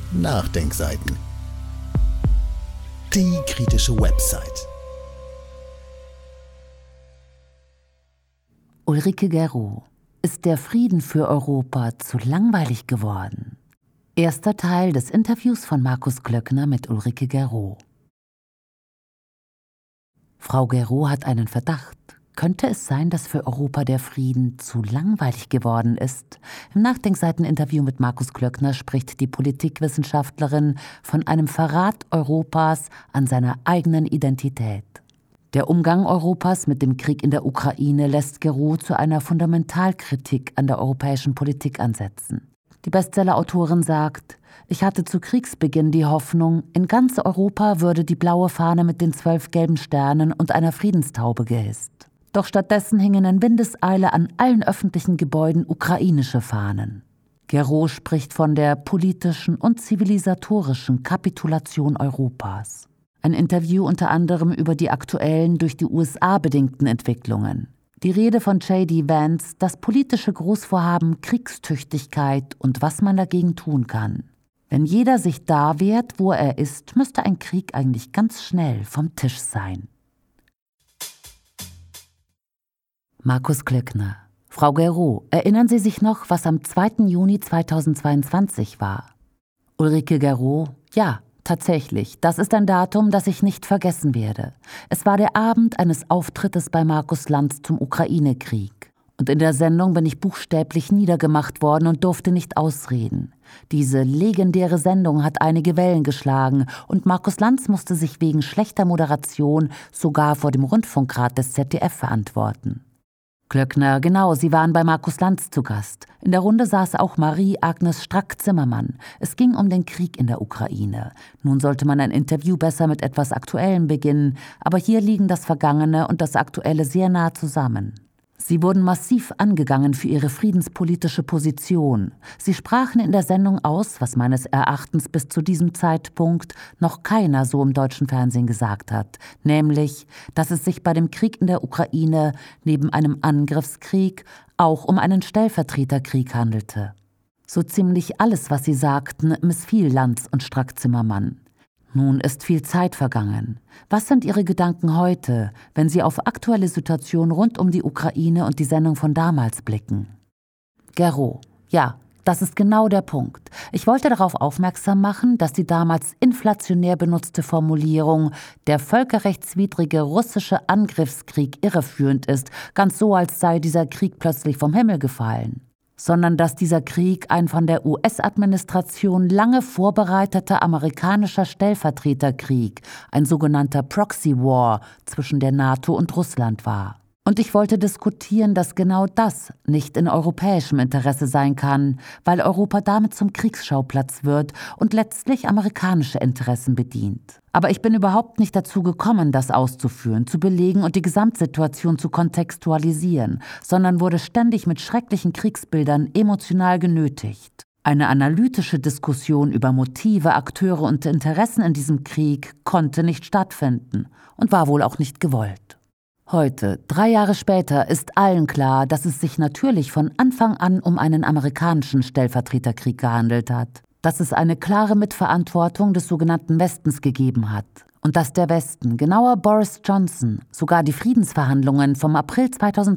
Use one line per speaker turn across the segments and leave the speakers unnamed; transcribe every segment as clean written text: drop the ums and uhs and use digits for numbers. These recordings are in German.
Nachdenkseiten. Die kritische Website.
Ulrike Guérot: Ist der Frieden für Europa zu langweilig geworden? Erster Teil des Interviews von Markus Klöckner mit Ulrike Guérot. Frau Guérot hat einen Verdacht. Könnte es sein, dass für Europa der Frieden zu langweilig geworden ist? Im Nachdenkseiten-Interview mit Markus Klöckner spricht die Politikwissenschaftlerin von einem Verrat Europas an seiner eigenen Identität. Der Umgang Europas mit dem Krieg in der Ukraine lässt Guérot zu einer Fundamentalkritik an der europäischen Politik ansetzen. Die Bestsellerautorin sagt: Ich hatte zu Kriegsbeginn die Hoffnung, in ganz Europa würde die blaue Fahne mit den 12 gelben Sternen und einer Friedenstaube gehisst. Doch stattdessen hingen in Windeseile an allen öffentlichen Gebäuden ukrainische Fahnen. Guérot spricht von der politischen und zivilisatorischen Kapitulation Europas. Ein Interview unter anderem über die aktuellen, durch die USA bedingten Entwicklungen. Die Rede von J.D. Vance, das politische Großvorhaben Kriegstüchtigkeit und was man dagegen tun kann. Wenn jeder sich da wehrt, wo er ist, müsste ein Krieg eigentlich ganz schnell vom Tisch sein. Markus Klöckner: Frau Guérot, erinnern Sie sich noch, was am 2. Juni 2022 war? Ulrike Guérot: Ja, tatsächlich. Das ist ein Datum, das ich nicht vergessen werde. Es war der Abend eines Auftrittes bei Markus Lanz zum Ukraine-Krieg. Und in der Sendung bin ich buchstäblich niedergemacht worden und durfte nicht ausreden. Diese legendäre Sendung hat einige Wellen geschlagen und Markus Lanz musste sich wegen schlechter Moderation sogar vor dem Rundfunkrat des ZDF verantworten. Klöckner: Genau, Sie waren bei Markus Lanz zu Gast. In der Runde saß auch Marie-Agnes Strack-Zimmermann. Es ging um den Krieg in der Ukraine. Nun sollte man ein Interview besser mit etwas Aktuellem beginnen, aber hier liegen das Vergangene und das Aktuelle sehr nah zusammen. Sie wurden massiv angegangen für ihre friedenspolitische Position. Sie sprachen in der Sendung aus, was meines Erachtens bis zu diesem Zeitpunkt noch keiner so im deutschen Fernsehen gesagt hat, nämlich, dass es sich bei dem Krieg in der Ukraine neben einem Angriffskrieg auch um einen Stellvertreterkrieg handelte. So ziemlich alles, was sie sagten, missfiel Lanz und Strack-Zimmermann. Nun ist viel Zeit vergangen. Was sind Ihre Gedanken heute, wenn Sie auf aktuelle Situationen rund um die Ukraine und die Sendung von damals blicken? Guérot: Ja, das ist genau der Punkt. Ich wollte darauf aufmerksam machen, dass die damals inflationär benutzte Formulierung „der völkerrechtswidrige russische Angriffskrieg“ irreführend ist, ganz so, als sei dieser Krieg plötzlich vom Himmel gefallen. Sondern dass dieser Krieg ein von der US-Administration lange vorbereiteter amerikanischer Stellvertreterkrieg, ein sogenannter Proxy War zwischen der NATO und Russland war. Und ich wollte diskutieren, dass genau das nicht in europäischem Interesse sein kann, weil Europa damit zum Kriegsschauplatz wird und letztlich amerikanische Interessen bedient. Aber ich bin überhaupt nicht dazu gekommen, das auszuführen, zu belegen und die Gesamtsituation zu kontextualisieren, sondern wurde ständig mit schrecklichen Kriegsbildern emotional genötigt. Eine analytische Diskussion über Motive, Akteure und Interessen in diesem Krieg konnte nicht stattfinden und war wohl auch nicht gewollt. Heute, 3 Jahre später, ist allen klar, dass es sich natürlich von Anfang an um einen amerikanischen Stellvertreterkrieg gehandelt hat, dass es eine klare Mitverantwortung des sogenannten Westens gegeben hat und dass der Westen, genauer Boris Johnson, sogar die Friedensverhandlungen vom April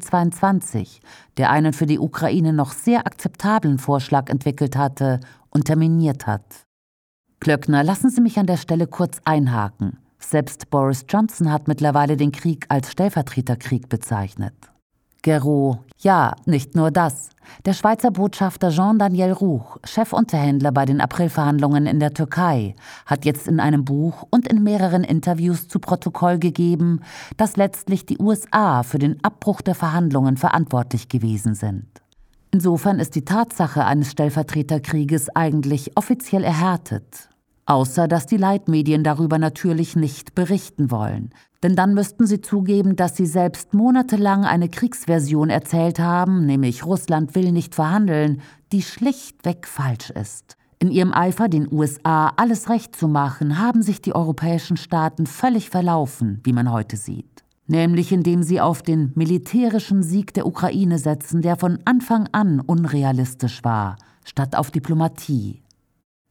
2022, der einen für die Ukraine noch sehr akzeptablen Vorschlag entwickelt hatte, unterminiert hat. Klöckner, lassen Sie mich an der Stelle kurz einhaken. Selbst Boris Johnson hat mittlerweile den Krieg als Stellvertreterkrieg bezeichnet. Guérot: Ja, nicht nur das. Der Schweizer Botschafter Jean-Daniel Ruch, Chefunterhändler bei den Aprilverhandlungen in der Türkei, hat jetzt in einem Buch und in mehreren Interviews zu Protokoll gegeben, dass letztlich die USA für den Abbruch der Verhandlungen verantwortlich gewesen sind. Insofern ist die Tatsache eines Stellvertreterkrieges eigentlich offiziell erhärtet. Außer dass die Leitmedien darüber natürlich nicht berichten wollen. Denn dann müssten sie zugeben, dass sie selbst monatelang eine Kriegsversion erzählt haben, nämlich Russland will nicht verhandeln, die schlichtweg falsch ist. In ihrem Eifer, den USA alles recht zu machen, haben sich die europäischen Staaten völlig verlaufen, wie man heute sieht. Nämlich indem sie auf den militärischen Sieg der Ukraine setzen, der von Anfang an unrealistisch war, statt auf Diplomatie.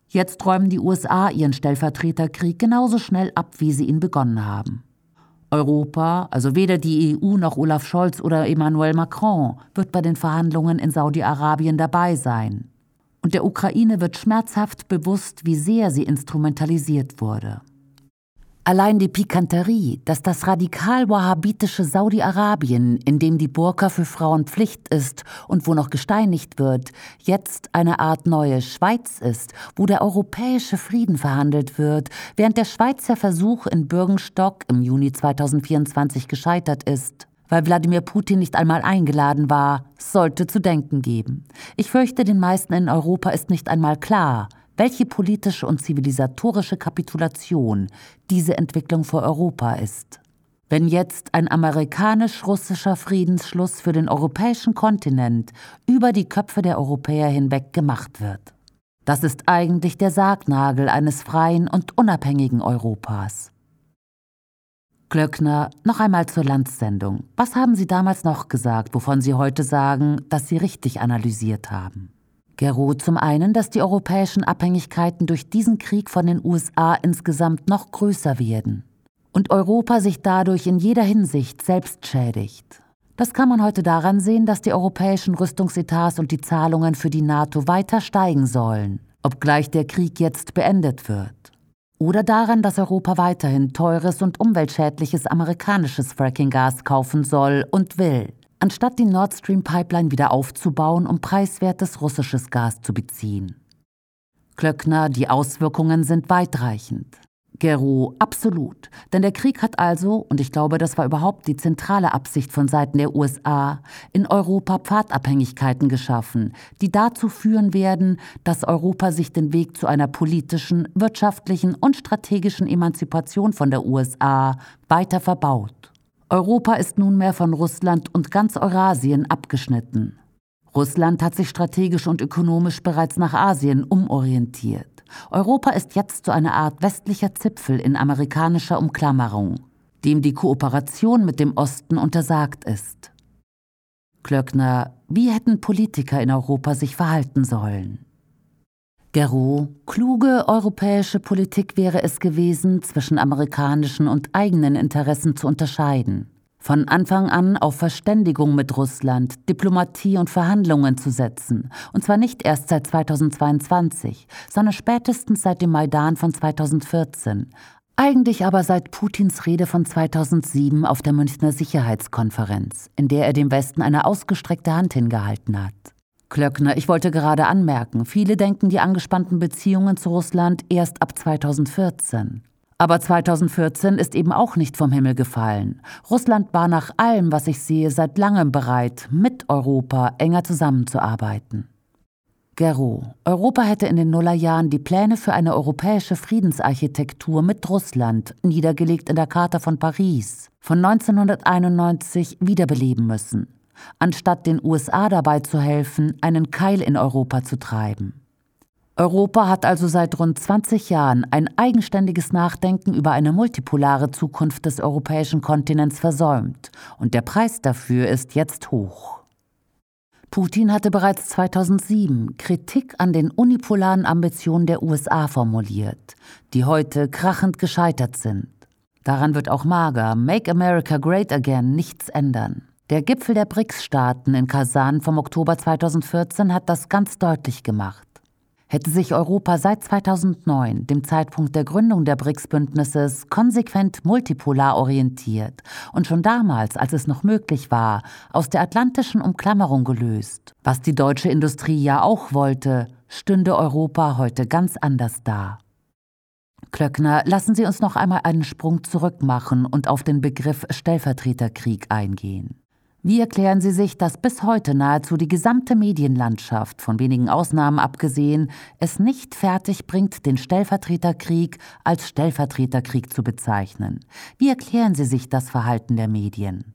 Jetzt räumen die USA ihren Stellvertreterkrieg genauso schnell ab, wie sie ihn begonnen haben. Europa, also weder die EU noch Olaf Scholz oder Emmanuel Macron, wird bei den Verhandlungen in Saudi-Arabien dabei sein. Und der Ukraine wird schmerzhaft bewusst, wie sehr sie instrumentalisiert wurde. Allein die Pikanterie, dass das radikal-wahhabitische Saudi-Arabien, in dem die Burka für Frauen Pflicht ist und wo noch gesteinigt wird, jetzt eine Art neue Schweiz ist, wo der europäische Frieden verhandelt wird, während der Schweizer Versuch in Bürgenstock im Juni 2024 gescheitert ist, weil Wladimir Putin nicht einmal eingeladen war, sollte zu denken geben. Ich fürchte, den meisten in Europa ist nicht einmal klar, welche politische und zivilisatorische Kapitulation diese Entwicklung für Europa ist. Wenn jetzt ein amerikanisch-russischer Friedensschluss für den europäischen Kontinent über die Köpfe der Europäer hinweg gemacht wird. Das ist eigentlich der Sargnagel eines freien und unabhängigen Europas. Glöckner, noch einmal zur Landssendung. Was haben Sie damals noch gesagt, wovon Sie heute sagen, dass Sie richtig analysiert haben? Guerreau zum einen, dass die europäischen Abhängigkeiten durch diesen Krieg von den USA insgesamt noch größer werden und Europa sich dadurch in jeder Hinsicht selbst schädigt. Das kann man heute daran sehen, dass die europäischen Rüstungsetats und die Zahlungen für die NATO weiter steigen sollen, obgleich der Krieg jetzt beendet wird. Oder daran, dass Europa weiterhin teures und umweltschädliches amerikanisches Fracking-Gas kaufen soll und will, anstatt die Nord Stream Pipeline wieder aufzubauen, um preiswertes russisches Gas zu beziehen. Glöckner, die Auswirkungen sind weitreichend. Guerreau, absolut. Denn der Krieg hat also, und ich glaube, das war überhaupt die zentrale Absicht von Seiten der USA, in Europa Pfadabhängigkeiten geschaffen, die dazu führen werden, dass Europa sich den Weg zu einer politischen, wirtschaftlichen und strategischen Emanzipation von der USA weiter verbaut. Europa ist nunmehr von Russland und ganz Eurasien abgeschnitten. Russland hat sich strategisch und ökonomisch bereits nach Asien umorientiert. Europa ist jetzt so eine Art westlicher Zipfel in amerikanischer Umklammerung, dem die Kooperation mit dem Osten untersagt ist. Glöckner, wie hätten Politiker in Europa sich verhalten sollen? Guerreau, kluge europäische Politik wäre es gewesen, zwischen amerikanischen und eigenen Interessen zu unterscheiden. Von Anfang an auf Verständigung mit Russland, Diplomatie und Verhandlungen zu setzen. Und zwar nicht erst seit 2022, sondern spätestens seit dem Maidan von 2014. Eigentlich aber seit Putins Rede von 2007 auf der Münchner Sicherheitskonferenz, in der er dem Westen eine ausgestreckte Hand hingehalten hat. Glöckner, ich wollte gerade anmerken, viele denken die angespannten Beziehungen zu Russland erst ab 2014. Aber 2014 ist eben auch nicht vom Himmel gefallen. Russland war nach allem, was ich sehe, seit langem bereit, mit Europa enger zusammenzuarbeiten. Guerreau, Europa hätte in den Nullerjahren die Pläne für eine europäische Friedensarchitektur mit Russland, niedergelegt in der Charta von Paris, von 1991 wiederbeleben müssen, anstatt den USA dabei zu helfen, einen Keil in Europa zu treiben. Europa hat also seit rund 20 Jahren ein eigenständiges Nachdenken über eine multipolare Zukunft des europäischen Kontinents versäumt, und der Preis dafür ist jetzt hoch. Putin hatte bereits 2007 Kritik an den unipolaren Ambitionen der USA formuliert, die heute krachend gescheitert sind. Daran wird auch MAGA, Make America Great Again, nichts ändern. Der Gipfel der BRICS-Staaten in Kasan vom Oktober 2014 hat das ganz deutlich gemacht. Hätte sich Europa seit 2009, dem Zeitpunkt der Gründung der BRICS-Bündnisses, konsequent multipolar orientiert und schon damals, als es noch möglich war, aus der atlantischen Umklammerung gelöst, was die deutsche Industrie ja auch wollte, stünde Europa heute ganz anders da. Glöckner, lassen Sie uns noch einmal einen Sprung zurück machen und auf den Begriff Stellvertreterkrieg eingehen. Wie erklären Sie sich, dass bis heute nahezu die gesamte Medienlandschaft, von wenigen Ausnahmen abgesehen, es nicht fertig bringt, den Stellvertreterkrieg als Stellvertreterkrieg zu bezeichnen? Wie erklären Sie sich das Verhalten der Medien?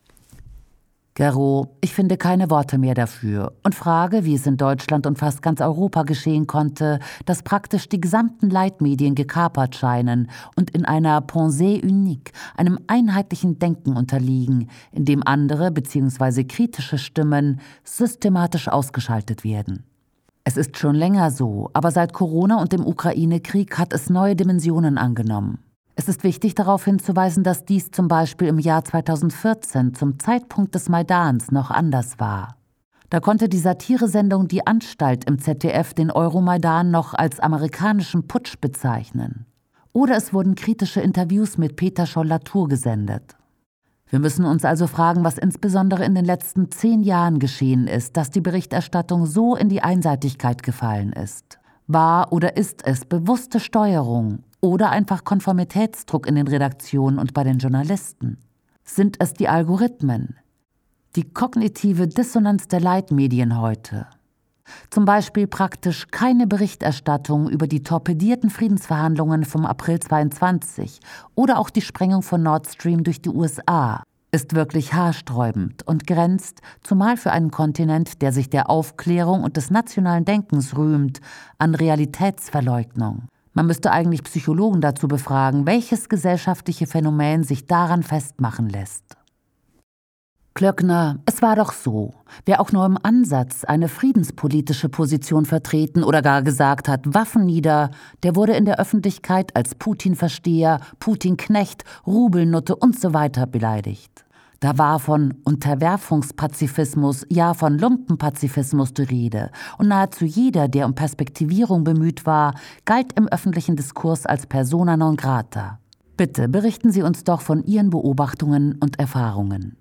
Guerreau, ich finde keine Worte mehr dafür und frage, wie es in Deutschland und fast ganz Europa geschehen konnte, dass praktisch die gesamten Leitmedien gekapert scheinen und in einer Pensée unique, einem einheitlichen Denken unterliegen, in dem andere bzw. kritische Stimmen systematisch ausgeschaltet werden. Es ist schon länger so, aber seit Corona und dem Ukraine-Krieg hat es neue Dimensionen angenommen. Es ist wichtig, darauf hinzuweisen, dass dies zum Beispiel im Jahr 2014 zum Zeitpunkt des Maidans noch anders war. Da konnte die Satiresendung Die Anstalt im ZDF den Euromaidan noch als amerikanischen Putsch bezeichnen. Oder es wurden kritische Interviews mit Peter Scholl-Latour gesendet. Wir müssen uns also fragen, was insbesondere in den letzten 10 Jahren geschehen ist, dass die Berichterstattung so in die Einseitigkeit gefallen ist. War oder ist es bewusste Steuerung oder einfach Konformitätsdruck in den Redaktionen und bei den Journalisten? Sind es die Algorithmen? Die kognitive Dissonanz der Leitmedien heute? Zum Beispiel praktisch keine Berichterstattung über die torpedierten Friedensverhandlungen vom April 22 oder auch die Sprengung von Nord Stream durch die USA ist wirklich haarsträubend und grenzt, zumal für einen Kontinent, der sich der Aufklärung und des nationalen Denkens rühmt, an Realitätsverleugnung. Man müsste eigentlich Psychologen dazu befragen, welches gesellschaftliche Phänomen sich daran festmachen lässt. Klöckner, es war doch so, wer auch nur im Ansatz eine friedenspolitische Position vertreten oder gar gesagt hat, Waffen nieder, der wurde in der Öffentlichkeit als Putin-Versteher, Putin-Knecht, Rubelnutte und so weiter beleidigt. Da war von Unterwerfungspazifismus, ja von Lumpenpazifismus die Rede. Und nahezu jeder, der um Perspektivierung bemüht war, galt im öffentlichen Diskurs als persona non grata. Bitte berichten Sie uns doch von Ihren Beobachtungen und Erfahrungen.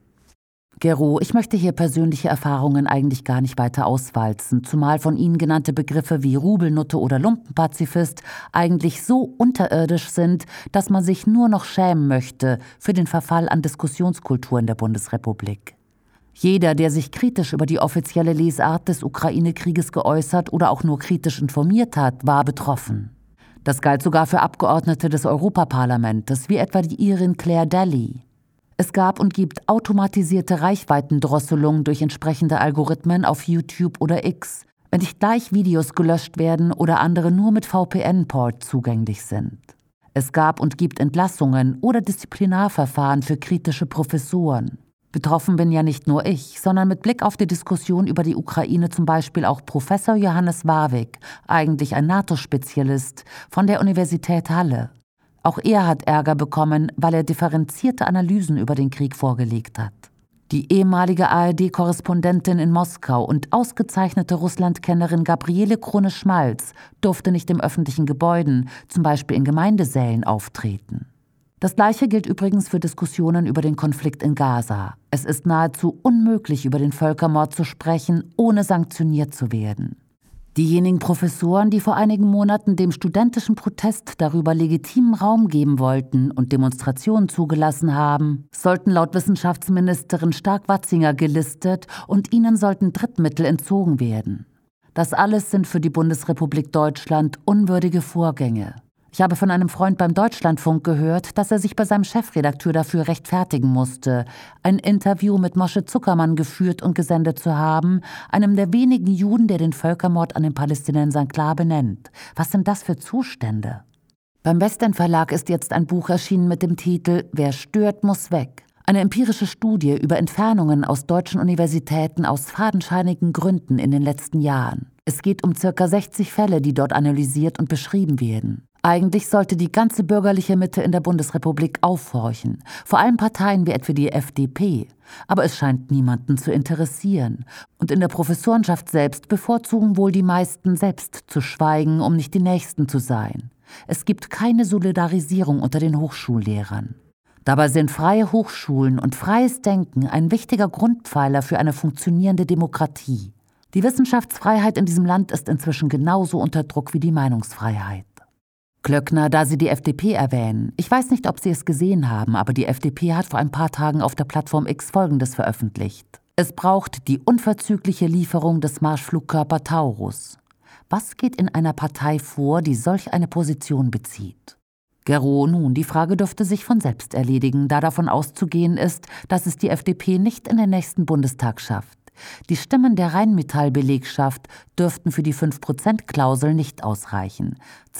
Gero, ich möchte hier persönliche Erfahrungen eigentlich gar nicht weiter auswalzen, zumal von Ihnen genannte Begriffe wie Rubelnutte oder Lumpenpazifist eigentlich so unterirdisch sind, dass man sich nur noch schämen möchte für den Verfall an Diskussionskultur in der Bundesrepublik. Jeder, der sich kritisch über die offizielle Lesart des Ukraine-Krieges geäußert oder auch nur kritisch informiert hat, war betroffen. Das galt sogar für Abgeordnete des Europaparlamentes, wie etwa die Irin Claire Daly. Es gab und gibt automatisierte Reichweitendrosselung durch entsprechende Algorithmen auf YouTube oder X, wenn nicht gleich Videos gelöscht werden oder andere nur mit VPN-Port zugänglich sind. Es gab und gibt Entlassungen oder Disziplinarverfahren für kritische Professoren. Betroffen bin ja nicht nur ich, sondern mit Blick auf die Diskussion über die Ukraine zum Beispiel auch Professor Johannes Warwick, eigentlich ein NATO-Spezialist von der Universität Halle. Auch er hat Ärger bekommen, weil er differenzierte Analysen über den Krieg vorgelegt hat. Die ehemalige ARD-Korrespondentin in Moskau und ausgezeichnete Russlandkennerin Gabriele Krone-Schmalz durfte nicht in öffentlichen Gebäuden, zum Beispiel in Gemeindesälen, auftreten. Das Gleiche gilt übrigens für Diskussionen über den Konflikt in Gaza. Es ist nahezu unmöglich, über den Völkermord zu sprechen, ohne sanktioniert zu werden. Diejenigen Professoren, die vor einigen Monaten dem studentischen Protest darüber legitimen Raum geben wollten und Demonstrationen zugelassen haben, sollten laut Wissenschaftsministerin Stark-Watzinger gelistet und ihnen sollten Drittmittel entzogen werden. Das alles sind für die Bundesrepublik Deutschland unwürdige Vorgänge. Ich habe von einem Freund beim Deutschlandfunk gehört, dass er sich bei seinem Chefredakteur dafür rechtfertigen musste, ein Interview mit Moshe Zuckermann geführt und gesendet zu haben, einem der wenigen Juden, der den Völkermord an den Palästinensern klar benennt. Was sind das für Zustände? Beim Westend Verlag ist jetzt ein Buch erschienen mit dem Titel »Wer stört, muss weg«. Eine empirische Studie über Entfernungen aus deutschen Universitäten aus fadenscheinigen Gründen in den letzten Jahren. Es geht um ca. 60 Fälle, die dort analysiert und beschrieben werden. Eigentlich sollte die ganze bürgerliche Mitte in der Bundesrepublik aufhorchen, vor allem Parteien wie etwa die FDP. Aber es scheint niemanden zu interessieren. Und in der Professorenschaft selbst bevorzugen wohl die meisten selbst zu schweigen, um nicht die Nächsten zu sein. Es gibt keine Solidarisierung unter den Hochschullehrern. Dabei sind freie Hochschulen und freies Denken ein wichtiger Grundpfeiler für eine funktionierende Demokratie. Die Wissenschaftsfreiheit in diesem Land ist inzwischen genauso unter Druck wie die Meinungsfreiheit. Klöckner, da Sie die FDP erwähnen, ich weiß nicht, ob Sie es gesehen haben, aber die FDP hat vor ein paar Tagen auf der Plattform X Folgendes veröffentlicht. Es braucht die unverzügliche Lieferung des Marschflugkörper Taurus. Was geht in einer Partei vor, die solch eine Position bezieht? Gero, nun, die Frage dürfte sich von selbst erledigen, da davon auszugehen ist, dass es die FDP nicht in den nächsten Bundestag schafft. Die Stimmen der Rheinmetall-Belegschaft dürften für die 5%-Klausel nicht ausreichen.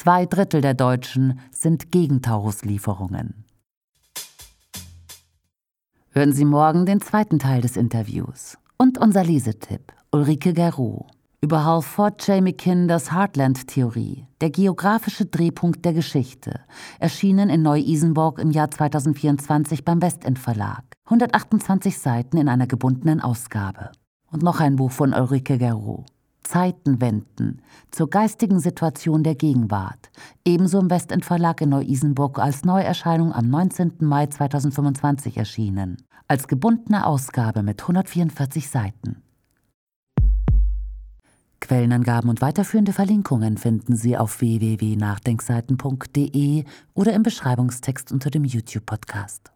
2/3 der Deutschen sind gegen Taurus-Lieferungen. Hören Sie morgen den zweiten Teil des Interviews. Und unser Lesetipp, Ulrike Gero. Über Halford J. McKinders Heartland-Theorie, der geografische Drehpunkt der Geschichte, erschienen in Neu-Isenburg im Jahr 2024 beim Westend Verlag. 128 Seiten in einer gebundenen Ausgabe. Und noch ein Buch von Ulrike Guerreau. Zeitenwenden zur geistigen Situation der Gegenwart, ebenso im Westend Verlag in Neu-Isenburg als Neuerscheinung am 19. Mai 2025 erschienen, als gebundene Ausgabe mit 144 Seiten. Quellenangaben und weiterführende Verlinkungen finden Sie auf www.nachdenkseiten.de oder im Beschreibungstext unter dem YouTube-Podcast.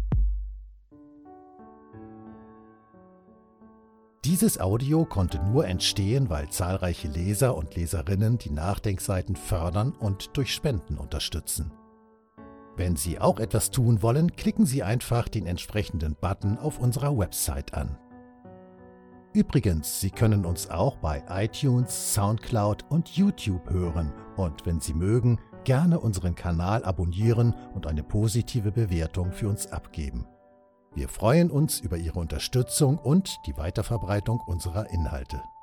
Dieses Audio konnte nur entstehen, weil zahlreiche Leser und Leserinnen die Nachdenkseiten fördern und durch Spenden unterstützen. Wenn Sie auch etwas tun wollen, klicken Sie einfach den entsprechenden Button auf unserer Website an. Übrigens, Sie können uns auch bei iTunes, Soundcloud und YouTube hören und wenn Sie mögen, gerne unseren Kanal abonnieren und eine positive Bewertung für uns abgeben. Wir freuen uns über Ihre Unterstützung und die Weiterverbreitung unserer Inhalte.